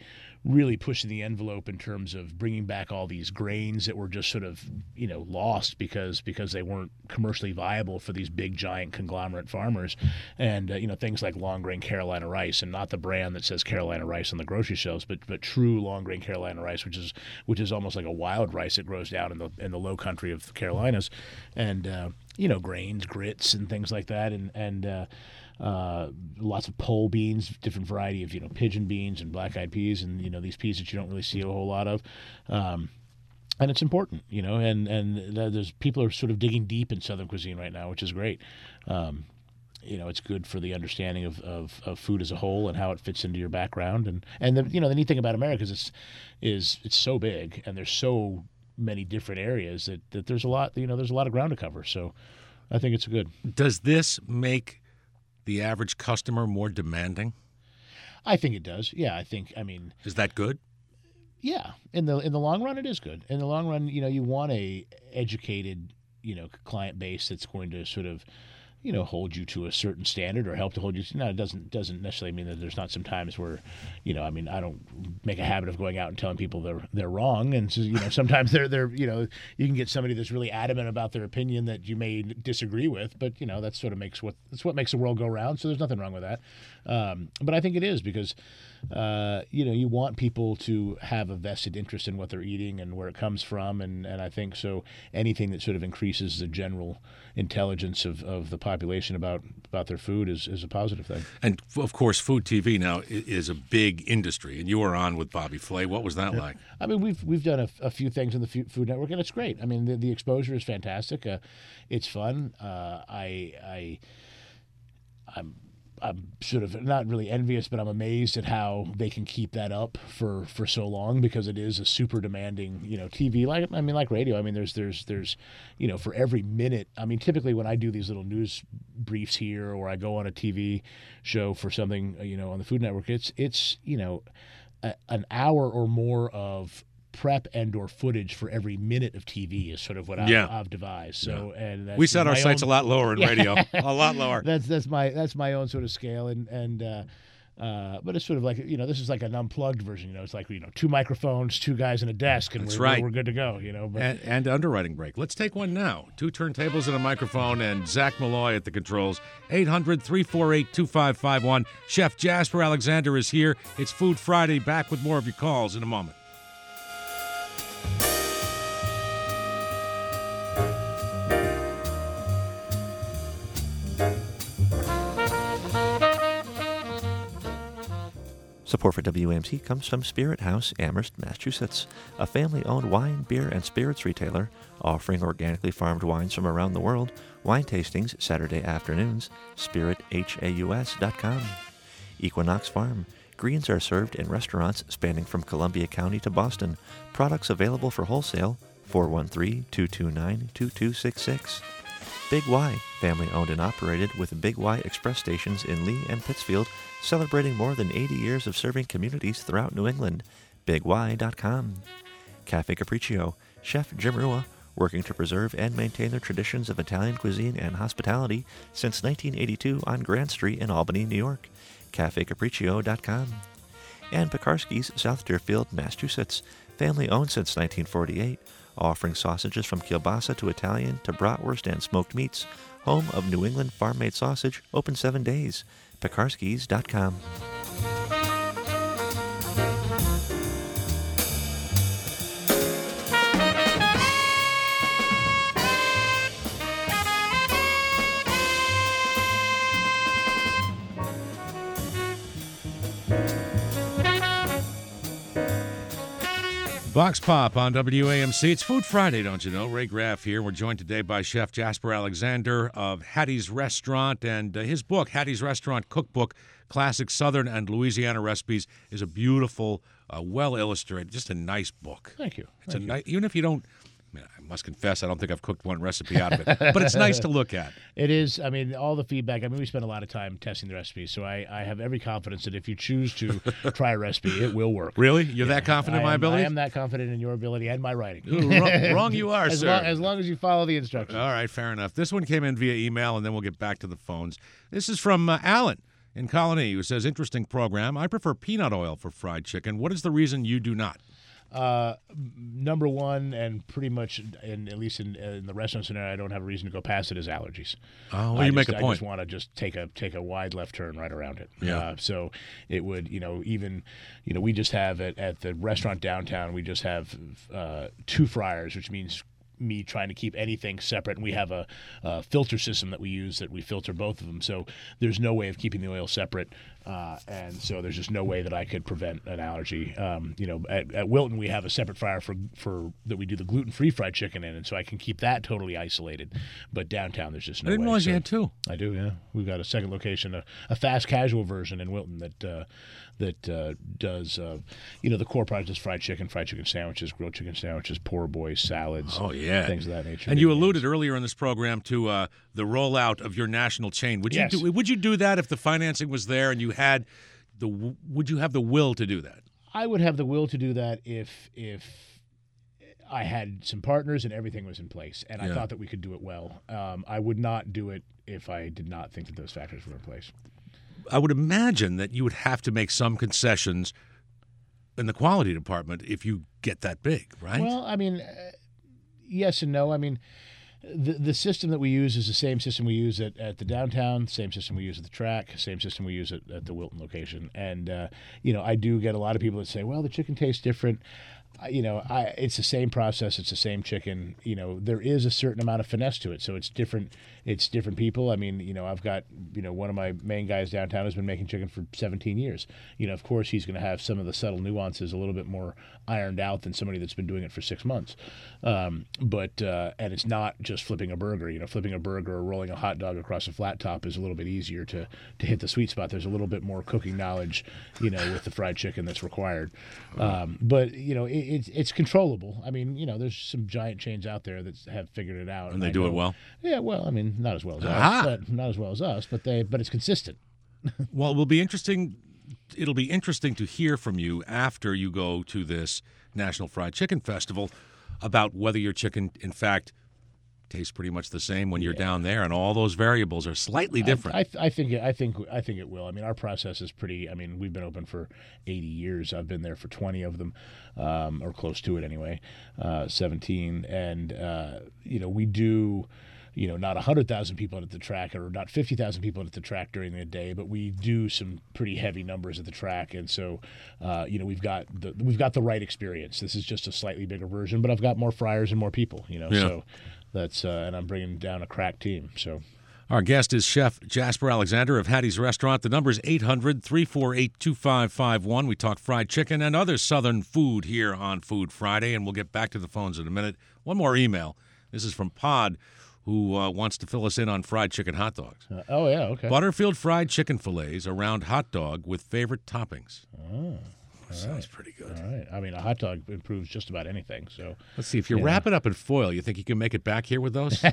really pushing the envelope in terms of bringing back all these grains that were just sort of, you know, lost because because they weren't commercially viable for these big giant conglomerate farmers, and uh, you know, things like long grain Carolina rice, and not the brand that says Carolina rice on the grocery shelves, but but true long grain Carolina rice, which is which is almost like a wild rice that grows down in the in the low country of the Carolinas, and uh, you know, grains, grits, and things like that, and and uh, uh, lots of pole beans, different variety of, you know, pigeon beans and black-eyed peas, and, you know, these peas that you don't really see a whole lot of. Um, and it's important, you know, and, and there's people are sort of digging deep in Southern cuisine right now, which is great. Um, you know, it's good for the understanding of, of, of food as a whole and how it fits into your background. And, and the, you know, the neat thing about America is it's, is it's so big, and there's so many different areas that, that there's a lot, you know, there's a lot of ground to cover. So I think it's good. Does this make the average customer more demanding? I think it does. Yeah, I think, I mean... Is that good? Yeah. In the in the long run, it is good. In the long run, you know, you want a educated, you know, client base that's going to sort of, you know, hold you to a certain standard or help to hold you to... No, it doesn't, doesn't necessarily mean that there's not some times where, you know, I mean, I don't make a habit of going out and telling people they're they're wrong. And, so, you know, sometimes they're, they're, you know, you can get somebody that's really adamant about their opinion that you may disagree with, but, you know, that sort of makes what, that's what makes the world go round. So there's nothing wrong with that. Um, but I think it is because, uh, you know, you want people to have a vested interest in what they're eating and where it comes from. And, and I think so anything that sort of increases the general intelligence of, of the population about, about their food is, is a positive thing. And, of course, Food T V now is a big industry, and you were on with Bobby Flay. What was that like? I mean, we've we've done a, a few things in the Food Network, and it's great. I mean, the, the exposure is fantastic. Uh, it's fun. Uh, I I I'm I'm sort of not really envious, but I'm amazed at how they can keep that up for, for so long, because it is a super demanding, you know, T V. Like I mean, like radio. I mean, there's there's there's, you know, for every minute. I mean, typically when I do these little news briefs here, or I go on a T V show for something, you know, on the Food Network, it's it's you know, a, an hour or more of prep and or footage for every minute of T V is sort of what I've, yeah. I've devised. So yeah. and that's we set our sights own... a lot lower in radio, a lot lower. That's that's my that's my own sort of scale, and and uh, uh, but it's sort of like, you know, this is like an unplugged version. You know, it's like, you know, two microphones, two guys in a desk, and that's we're, right. we're good to go. You know, but... and, and underwriting break. Let's take one now. Two turntables and a microphone, and Zach Malloy at the controls. eight hundred, three four eight, two five five one. Chef Jasper Alexander is here. It's Food Friday. Back with more of your calls in a moment. Support for W A M C comes from Spirit House, Amherst, Massachusetts, a family-owned wine, beer, and spirits retailer offering organically farmed wines from around the world. Wine tastings Saturday afternoons. spirit haus dot com. Equinox Farm. Greens are served in restaurants spanning from Columbia County to Boston. Products available for wholesale. four one three, two two nine, two two six six. Big Y, family-owned and operated with Big Y Express stations in Lee and Pittsfield, celebrating more than eighty years of serving communities throughout New England. big y dot com. Cafe Capriccio, Chef Jim Rua, working to preserve and maintain the traditions of Italian cuisine and hospitality since nineteen eighty-two on Grant Street in Albany, New York. cafe capriccio dot com. And Pekarski's, South Deerfield, Massachusetts, family-owned since nineteen forty-eight, offering sausages from kielbasa to Italian to bratwurst and smoked meats. Home of New England farm-made sausage, open seven days. Pekarskis dot com. Vox Pop on W A M C. It's Food Friday, don't you know? Ray Graff here. We're joined today by Chef Jasper Alexander of Hattie's Restaurant, and uh, his book, Hattie's Restaurant Cookbook, Classic Southern and Louisiana Recipes, is a beautiful, uh, well-illustrated, just a nice book. Thank you. It's Thank a you. nice, even if you don't, I, mean, I must confess, I don't think I've cooked one recipe out of it, but it's nice to look at. It is. I mean, all the feedback. I mean, we spend a lot of time testing the recipes, so I, I have every confidence that if you choose to try a recipe, it will work. Really? You're Yeah, that confident I in my am, ability? I am that confident in your ability and my writing. Ooh, wrong, wrong you are, as sir. Long, as long as you follow the instructions. All right, fair enough. This one came in via email, and then we'll get back to the phones. This is from uh, Alan. in Colony who says, interesting program. I prefer peanut oil for fried chicken. What is the reason you do not? Uh, number one, and pretty much, in, at least in, in the restaurant scenario, I don't have a reason to go past it, is allergies. Oh, well, I you just, make a I point. just want to just take a take a wide left turn right around it. Yeah. Uh, so it would, you know, even, you know, we just have at, at the restaurant downtown, we just have uh, two fryers, which means me trying to keep anything separate, and we have a, a filter system that we use that we filter both of them, so there's no way of keeping the oil separate, uh, and so there's just no way that I could prevent an allergy. Um, you know, at, at Wilton we have a separate fryer for for that we do the gluten-free fried chicken in, and so I can keep that totally isolated. But downtown there's just no I didn't way. realize So you had two. I do, yeah. We've got a second location, a, a fast casual version in Wilton that uh, that uh, does, uh, you know, the core product is fried chicken, fried chicken sandwiches, grilled chicken sandwiches, poor boys, salads, Oh, yeah. things of that nature. And you Big alluded names. earlier in this program to uh, the rollout of your national chain. Would you Yes. do, would you do that if the financing was there and you had the w- would you have the will to do that? I would have the will to do that if if I had some partners and everything was in place, and I Yeah. thought that we could do it well. Um, I would not do it if I did not think that those factors were in place. I would imagine that you would have to make some concessions in the quality department if you get that big, right? Well, I mean, uh, yes and no. I mean, the the system that we use is the same system we use at, at the downtown, same system we use at the track, same system we use at, at the Wilton location. And, uh, you know, I do get a lot of people that say, well, the chicken tastes different. Uh, You know, I it's the same process. It's the same chicken. You know, there is a certain amount of finesse to it, so it's different. It's different people. I mean, you know, I've got you know one of my main guys downtown has been making chicken for seventeen years. You know, of course, he's going to have some of the subtle nuances a little bit more ironed out than somebody that's been doing it for six months. Um, but uh, and it's not just flipping a burger. You know, flipping a burger or rolling a hot dog across a flat top is a little bit easier to to hit the sweet spot. There's a little bit more cooking knowledge, you know, with the fried chicken that's required. Um, but you know, it, it's it's controllable. I mean, you know, there's some giant chains out there that have figured it out, and they I do it know- well. Yeah, well, I mean, not as well as Aha. us, but not as well as us, but they but it's consistent. Well, it will be interesting. It'll be interesting to hear from you after you go to this National Fried Chicken Festival about whether your chicken, in fact, tastes pretty much the same when you're down there, and all those variables are slightly different. I, I, I think it, I think I think it will. I mean, our process is pretty. I mean, we've been open for eighty years. I've been there for twenty of them, um, or close to it anyway, uh, seventeen. And uh, you know, we do. You know, not one hundred thousand people at the track or not fifty thousand people at the track during the day, but we do some pretty heavy numbers at the track. And so, uh, you know, we've got the we've got the right experience. This is just a slightly bigger version, but I've got more fryers and more people, you know. Yeah. So that's, uh, and I'm bringing down a crack team. So Our guest is Chef Jasper Alexander of Hattie's Restaurant. The number is eight hundred, three four eight, two five five one. We talk fried chicken and other Southern food here on Food Friday, and we'll get back to the phones in a minute. One more email. This is from Pod, who uh, wants to fill us in on fried chicken hot dogs. Uh, oh, yeah, okay. Butterfield fried chicken fillets, a round hot dog with favorite toppings. Oh, Sounds pretty good. all right. I mean, a hot dog improves just about anything. So Let's see, if you Yeah. wrap it up in foil, you think you can make it back here with those?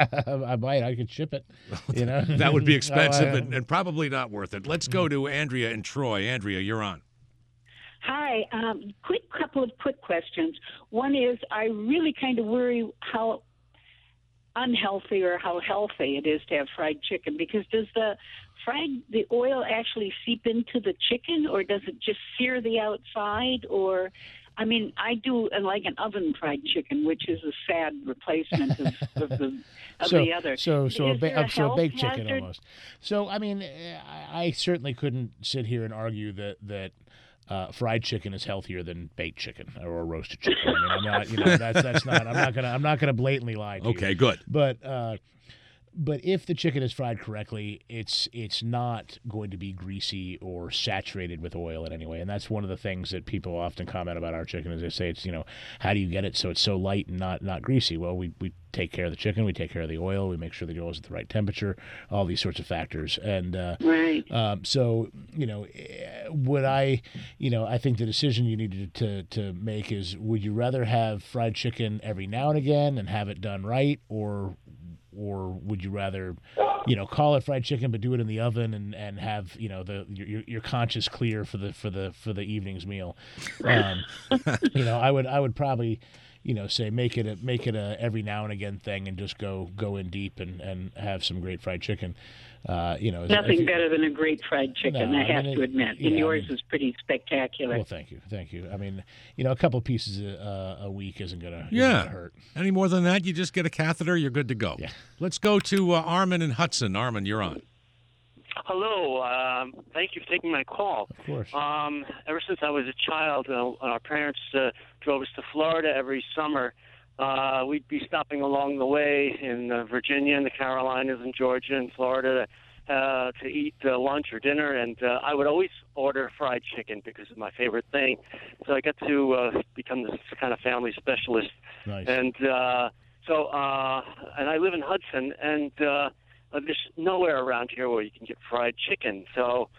I might. I could ship it. You know, That would be expensive Oh, I- and, and probably not worth it. Let's go to Andrea and Troy. Andrea, you're on. Hi. Um, quick couple of quick questions. One is I really kind of worry how unhealthy or how healthy it is to have fried chicken, because does the fried the oil actually seep into the chicken, or does it just sear the outside? Or I mean, I do uh, like an oven fried chicken, which is a sad replacement of, of the of so, the other. So, so, a, Is ba- there uh, so a health baked chicken hazard? almost. So, I mean, eh, I, I certainly couldn't sit here and argue that that uh, fried chicken is healthier than baked chicken or roasted chicken. I mean, I'm not, you know, that's that's not. I'm not gonna. I'm not gonna blatantly lie to you. Okay, good. But uh, but if the chicken is fried correctly, it's it's not going to be greasy or saturated with oil in any way. And that's one of the things that people often comment about our chicken is they say it's, you know, how do you get it so it's so light and not not greasy? Well, we we take care of the chicken, we take care of the oil, we make sure the oil is at the right temperature, all these sorts of factors. And uh, Right. um, so, you know, eh, would I, you know, I think the decision you need to, to to make is, would you rather have fried chicken every now and again and have it done right, or or would you rather, you know, call it fried chicken but do it in the oven and, and have, you know, the your, your conscience clear for the for the for the evening's meal? Um, you know, I would I would probably, you know, say make it a make it a every now and again thing and just go go in deep and, and have some great fried chicken. uh, you know, Nothing you, better than a great fried chicken, No, I I have mean, to it- admit. yeah, And I yours mean- is pretty spectacular. Well, thank you, thank you. I mean, you know, a couple pieces a, uh, a week isn't gonna, isn't Yeah. gonna hurt. Any more than that, you just get a catheter, you're good to go. Yeah. Let's go to uh, Armin and Hudson. Armin, you're on. Hello. Um, thank you for taking my call. Of course. Um, ever since I was a child, uh, our parents uh, drove us to Florida every summer. Uh, we'd be stopping along the way in uh, Virginia and the Carolinas and Georgia and Florida uh, to eat uh, lunch or dinner, and uh, I would always order fried chicken because it's my favorite thing. So I got to uh, become this kind of family specialist. Nice. And uh, so, uh, and I live in Hudson, and uh, uh, there's nowhere around here where you can get fried chicken. So,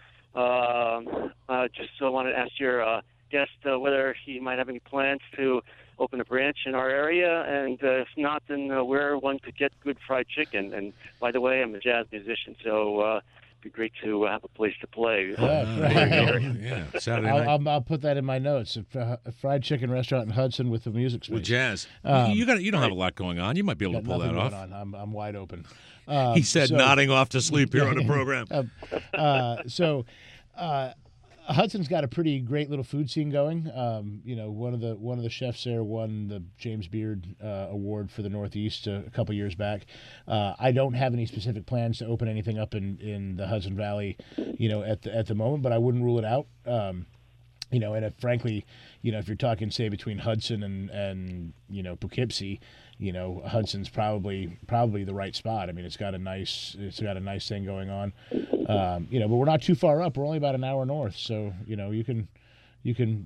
um, uh, just so I wanted to ask your uh, guest uh, whether he might have any plans to open a branch in our area, and uh, if not, then uh, where one could get good fried chicken. And by the way, I'm a jazz musician, so uh, it'd be great to uh, have a place to play. Yeah, Uh, right. there you go. Yeah, Saturday I'll, night. I'll, I'll put that in my notes. A, fr- a fried chicken restaurant in Hudson with the music space. With jazz. Um, you got. You don't have a lot going on. You might be able Got to pull nothing that off. going on. I'm, I'm wide open. Um, He said, so- nodding off to sleep here on the program. Um, uh, so, uh, Hudson's got a pretty great little food scene going. Um, you know, one of the one of the chefs there won the James Beard uh, Award for the Northeast a, a couple years back. Uh, I don't have any specific plans to open anything up in, in the Hudson Valley, you know, at the at the moment, but I wouldn't rule it out. Um, you know, and if, frankly, you know, if you're talking, say, between Hudson and, and you know, Poughkeepsie, you know, Hudson's probably probably the right spot. I mean, it's got a nice it's got a nice thing going on, um, you know. But we're not too far up. We're only about an hour north, so you know, you can you can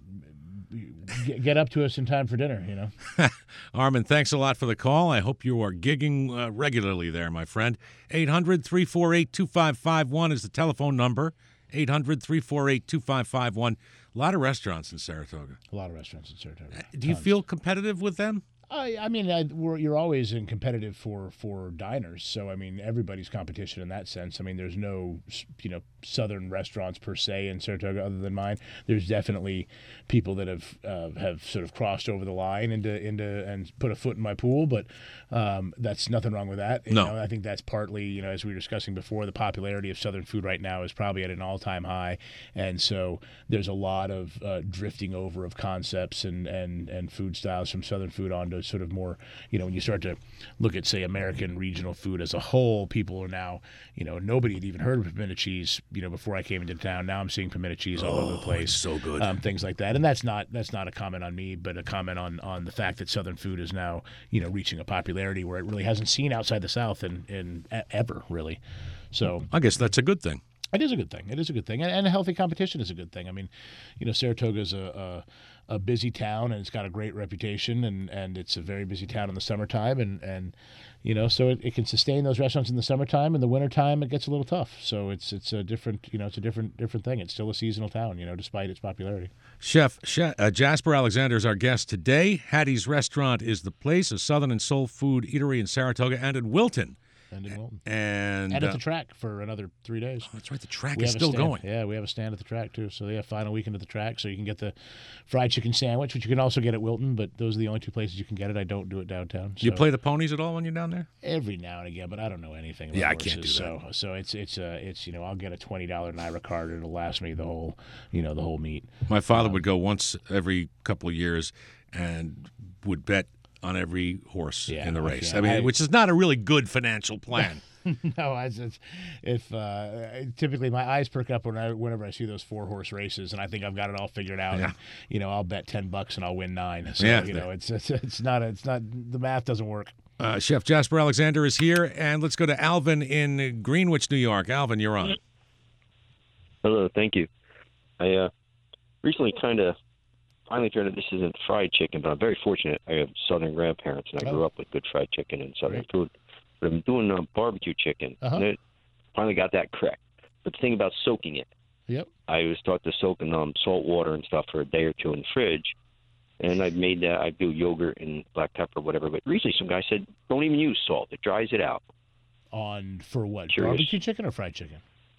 get, get up to us in time for dinner. You know. Armin, thanks a lot for the call. I hope you are gigging uh, regularly there, my friend. eight hundred, three four eight, two five five one is the telephone number. eight hundred, three four eight, two five five one. A lot of restaurants in Saratoga. A lot of restaurants in Saratoga. Do you Tons. feel competitive with them? I, I mean, I, we're, you're always in competitive for, for diners. So, I mean, everybody's competition in that sense. I mean, there's no, you know, southern restaurants per se in Saratoga other than mine. There's definitely people that have uh, have sort of crossed over the line into into and put a foot in my pool, but um, that's nothing wrong with that. You No. know, I think that's partly, you know, as we were discussing before, the popularity of southern food right now is probably at an all-time high, and so there's a lot of uh, drifting over of concepts and, and, and food styles from southern food onto sort of more, you know, when you start to look at, say, American regional food as a whole, people are now, you know, nobody had even heard of pimento cheese, you know, before I came into town. Now I'm seeing pimento cheese all over the place. it's so good. Um, things like that. And that's not that's not a comment on me, but a comment on, on the fact that southern food is now, you know, reaching a popularity where it really hasn't seen outside the South in, in e- ever, really. So I guess that's a good thing. it is a good thing. It is a good thing, and, and a healthy competition is a good thing. I mean, you know, Saratoga is a, a, a busy town, and it's got a great reputation, and, and it's a very busy town in the summertime, and, and you know, so it, it can sustain those restaurants in the summertime. In the wintertime, it gets a little tough. So it's it's a different, you know, it's a different different thing. It's still a seasonal town, you know, despite its popularity. Chef, Chef uh, Jasper Alexander is our guest today. Hattie's Restaurant is the place, a southern and soul food eatery in Saratoga and in Wilton. And in Wilton. And, And at uh, the track for another three days. that's right, the track We is have a still stand- going. Yeah, we have a stand at the track too. So they have final weekend at the track. So you can get the fried chicken sandwich, which you can also get at Wilton, but those are the only two places you can get it. I don't do it downtown. Do you So play the ponies at all when you're down there? every now and again, but I don't know anything about Yeah, I horses. can't do So so it's it's uh it's you know, I'll get a twenty dollar Naira card and it'll last me the whole you know, the whole meet. My father would go once every couple of years and would bet on every horse Yeah, in the I race. can't- I mean, I- which is not a really good financial plan. No, I just if uh, typically my eyes perk up when I whenever I see those four horse races, and I think I've got it all figured out. Yeah. And, you know, I'll bet ten bucks and I'll win nine. So Yeah. you know, it's it's it's not it's not the math doesn't work. Uh, Chef Jasper Alexander is here, and let's go to Alvin in Greenwich, New York. Alvin, you're on. Hello, thank you. I uh, recently kind of finally turned out this isn't fried chicken, but I'm very fortunate. I have Southern grandparents, and I grew Oh. up with good fried chicken and Southern Great. food. But I'm doing uh, barbecue chicken, Uh-huh. and it finally got that correct. But the thing about soaking it, Yep. I was taught to soak in um, salt water and stuff for a day or two in the fridge, and I've made that. I do yogurt and black pepper, whatever. But recently, some guy said, "Don't even use salt; it dries it out." On for what? Curious. Barbecue chicken or fried chicken?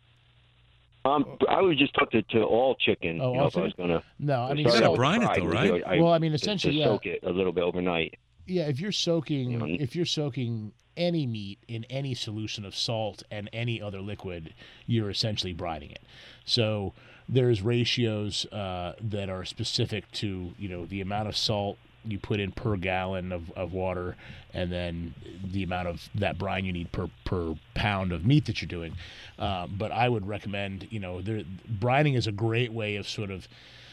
Um, I was just taught to, to all chicken. Oh, you know, all if I was chicken? going to. No, I mean, You gotta so- brine it, fried, though, was, right? you know, I, Well, I mean, to- essentially, to yeah. soak it a little bit overnight. Yeah, if you're soaking, You know, if you're soaking any meat in any solution of salt and any other liquid, you're essentially brining it. So there's ratios uh, that are specific to, you know, the amount of salt you put in per gallon of, of water, and then the amount of that brine you need per per pound of meat that you're doing. Um, but I would recommend, you know, there, brining is a great way of sort of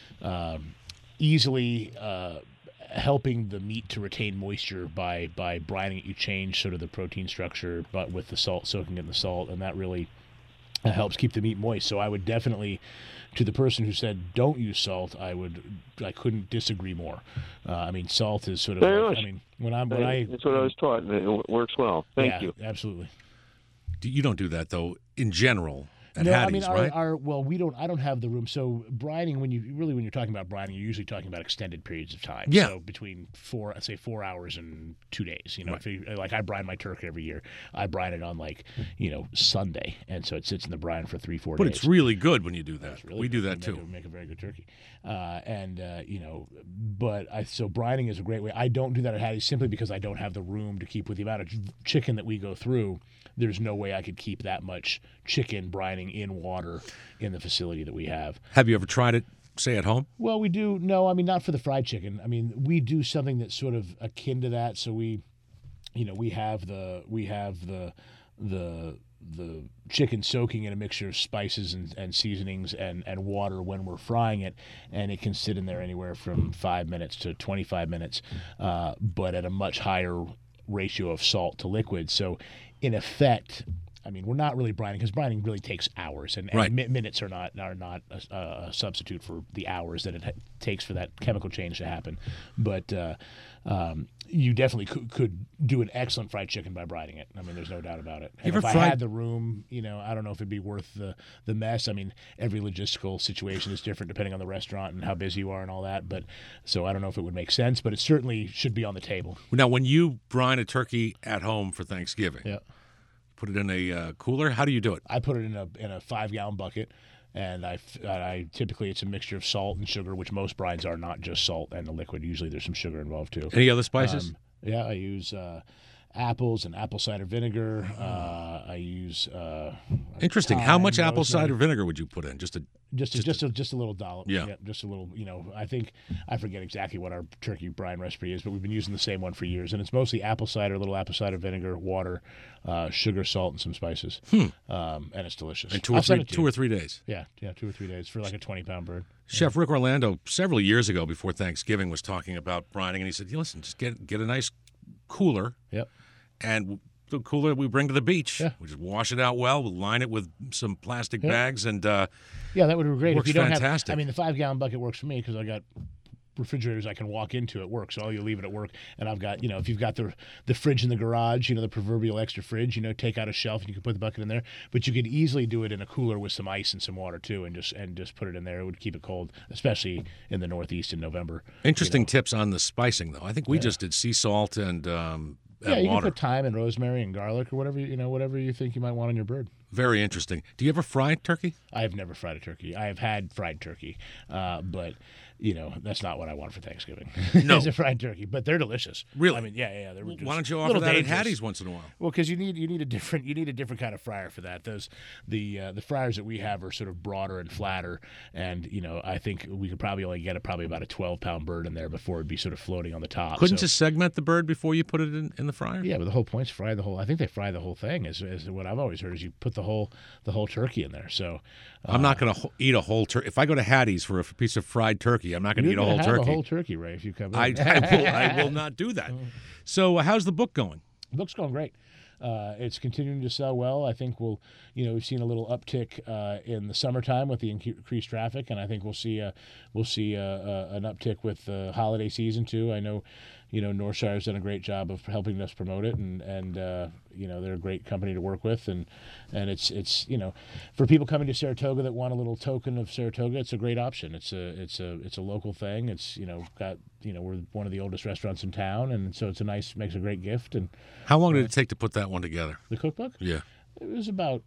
um, easily uh, helping the meat to retain moisture by by brining it. You change sort of the protein structure, but with the salt, soaking in the salt, and that really uh, helps keep the meat moist. So I would definitely, to the person who said don't use salt, I would, I couldn't disagree more. Uh, I mean, salt is sort of, Very like, much. I mean, when I'm when I That's what I was taught. and It works well. Thank yeah, you. absolutely. Do- You don't do that though in general at no, Hattie's, I mean, our, right? our well, we don't. I don't have the room. So brining, when you really when you're talking about brining, you're usually talking about extended periods of time. Yeah. So between four, say four hours and two days. You know, Right. if you, like I brine my turkey every year. I brine it on like you know Sunday, and so it sits in the brine for three, four but days. it's really good when you do that. It's really we do good. that Make too. a- Make a very good turkey, uh, and uh, you know, but I so brining is a great way. I don't do that at Hattie's simply because I don't have the room to keep with the amount of chicken that we go through. There's no way I could keep that much chicken brining in water in the facility that we have. Have you ever tried it, say at home? Well, we do. No, I mean not for the fried chicken. I mean we do something that's sort of akin to that. So we, you know, we have the we have the the the chicken soaking in a mixture of spices and, and seasonings and, and water when we're frying it, and it can sit in there anywhere from five minutes to twenty-five minutes, uh, but at a much higher ratio of salt to liquid. So in effect, I mean, we're not really brining because brining really takes hours, and, and Right. mi- minutes are not are not a, a substitute for the hours that it ha- takes for that chemical change to happen. But uh, um, you definitely could, could do an excellent fried chicken by brining it. I mean, there's no doubt about it. And ever if I fried- had the room, you know, I don't know if it'd be worth the the mess. I mean, every logistical situation is different depending on the restaurant and how busy you are and all that. But so I don't know if it would make sense, but it certainly should be on the table. Now, when you brine a turkey at home for Thanksgiving, Yeah. put it in a uh, cooler. How do you do it? I put it in a in a five gallon bucket, and I, f- I typically it's a mixture of salt and sugar, which most brines are, not just salt and the liquid. Usually there's some sugar involved too. Any other spices? Um, yeah, I use uh, apples and apple cider vinegar. Uh, I use uh, Interesting. How much thyme, apple rosemary. cider vinegar would you put in? Just a Just a, Just just a, just a little dollop. Yeah. Yep, just a little. You know, I think I forget exactly what our turkey brine recipe is, but we've been using the same one for years, and it's mostly apple cider, a little apple cider vinegar, water, uh, sugar, salt, and some spices. Um, and it's delicious. and two or I'll send three it to two you. or three days. Yeah, yeah, two or three days for like a twenty pound bird. Chef Rick Orlando, several years ago before Thanksgiving, was talking about brining, and he said, "Yeah, listen, just get get a nice cooler, Yep. and the cooler we bring to the beach. Yeah. We just wash it out well. We'll line it with some plastic Yeah. bags, and uh, Yeah, that would be great. Works if you don't fantastic. Have, I mean, the five gallon bucket works for me because I got refrigerators I can walk into at work. So all you leave it at work, and I've got, you know, if you've got the the fridge in the garage, you know, the proverbial extra fridge, you know, take out a shelf and you can put the bucket in there. But you could easily do it in a cooler with some ice and some water too, and just and just put it in there. It would keep it cold, especially in the Northeast in November. interesting tips on the spicing, though. I think we just did sea salt and um, Yeah, and you water. can put thyme and rosemary and garlic or whatever you know, whatever you think you might want on your bird. Very interesting. Do you ever fry turkey? I have never fried a turkey. I have had fried turkey, uh, but you know that's not what I want for Thanksgiving. No. Is a fried turkey, but they're delicious. Really? I mean, yeah, yeah. They're just Why don't you a offer little that dangerous. at Hattie's once in a while? Well, because you need you need a different you need a different kind of fryer for that. Those the uh, the fryers that we have are sort of broader and flatter, and you know I think we could probably only get a, probably about a twelve pound bird in there before it'd be sort of floating on the top. Couldn't so, you segment the bird before you put it in, in the fryer? Yeah, but the whole point's fry the whole. I think they fry the whole thing. Is, is what I've always heard is you put the whole the whole turkey in there. So I'm not going to eat a whole turkey. If I go to Hattie's for a piece of fried turkey, I'm not going to you're eat a gonna whole have turkey. a whole turkey, Ray. If you come in, I, I, will, I will not do that. So, uh, how's the book going? The book's going great. Uh, it's continuing to sell well. I think we'll, you know, we've seen a little uptick uh, in the summertime with the increased traffic, and I think we'll see a, we'll see a, a, an uptick with the holiday season too. I know, you know, Northshire's done a great job of helping us promote it, and and uh, you know they're a great company to work with, and and it's it's you know, for people coming to Saratoga that want a little token of Saratoga, it's a great option. It's a it's a it's a local thing. It's you know got you know we're one of the oldest restaurants in town, and so it's a nice makes a great gift. And How long did it take to put that one together? the cookbook, Yeah. it was about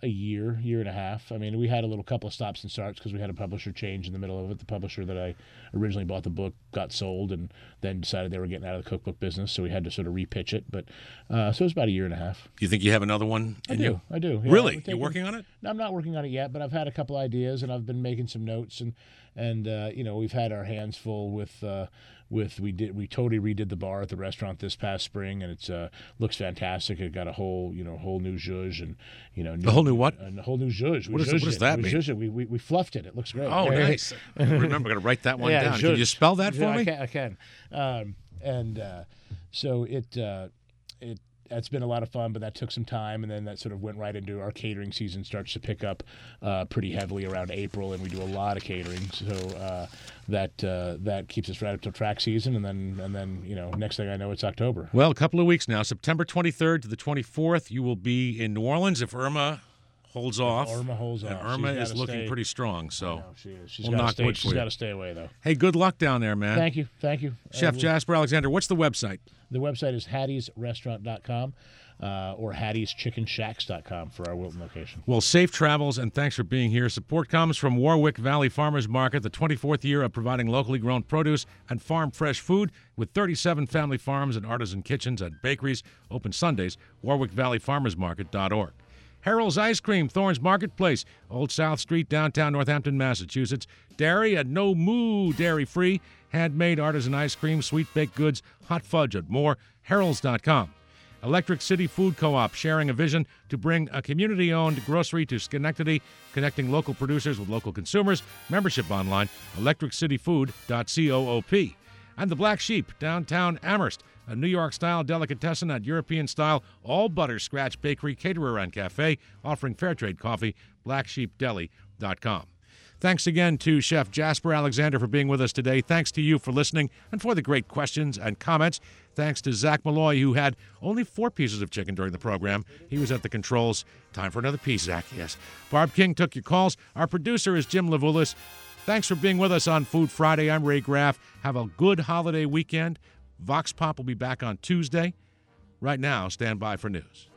a year, year and a half. I mean, we had a little couple of stops and starts because we had a publisher change in the middle of it. The publisher that I originally bought the book got sold and then decided they were getting out of the cookbook business, so we had to sort of repitch it. But uh, so it was about a year and a half. Do you think you have another one in I do. you? I do. Yeah, Really? taking, You're working on it? No, I'm not working on it yet, but I've had a couple ideas and I've been making some notes and and uh, you know, we've had our hands full with uh, with we did we totally redid the bar at the restaurant this past spring and it's uh, looks fantastic. It got a whole you know whole new zhuzh and you know new, a whole new what? A whole new zhuzh. What, is, what does that we mean? It. We, we we fluffed it. It looks great. Oh, nice. Remember, I'm going to write that one yeah, down. zhuzh. Can you spell that for yeah, me? I can. I can. Um, and uh, so it uh, it. That's been a lot of fun, but that took some time, and then that sort of went right into our catering season. Starts to pick up uh, pretty heavily around April, and we do a lot of catering. So uh, that uh, that keeps us right up till track season, and then and then you know next thing I know, it's October. Well, a couple of weeks now, September twenty-third to the twenty-fourth, you will be in New Orleans if Irma holds off. If Irma holds and off. Irma She's is gotta looking stay. pretty strong, so No, she is. She's we'll gotta knock stay. wood for She's you. got to stay away though. Hey, good luck down there, man. Thank you, thank you, Chef uh, Jasper Alexander. What's the website? The website is hatties restaurant dot com uh, or hatties chicken shacks dot com for our Wilton location. Well, safe travels, and thanks for being here. Support comes from Warwick Valley Farmers Market, the twenty-fourth year of providing locally grown produce and farm fresh food with thirty-seven family farms and artisan kitchens and bakeries. Open Sundays, warwick valley farmers market dot org. Harold's Ice Cream, Thorns Marketplace, Old South Street, downtown Northampton, Massachusetts. Dairy and no moo, dairy-free. Handmade artisan ice cream, sweet baked goods, hot fudge, and more. Harold's dot com. Electric City Food Co-op, sharing a vision to bring a community-owned grocery to Schenectady, connecting local producers with local consumers. Membership online, electric city food dot coop. And the Black Sheep, downtown Amherst, a New York-style delicatessen at European-style all-butter scratch bakery, caterer, and cafe, offering fair trade coffee, black sheep deli dot com. Thanks again to Chef Jasper Alexander for being with us today. Thanks to you for listening and for the great questions and comments. Thanks to Zach Malloy, who had only four pieces of chicken during the program. He was at the controls. Time for another piece, Zach, yes. Barb King took your calls. Our producer is Jim Levulis. Thanks for being with us on Food Friday. I'm Ray Graff. Have a good holiday weekend. Vox Pop will be back on Tuesday. Right now, stand by for news.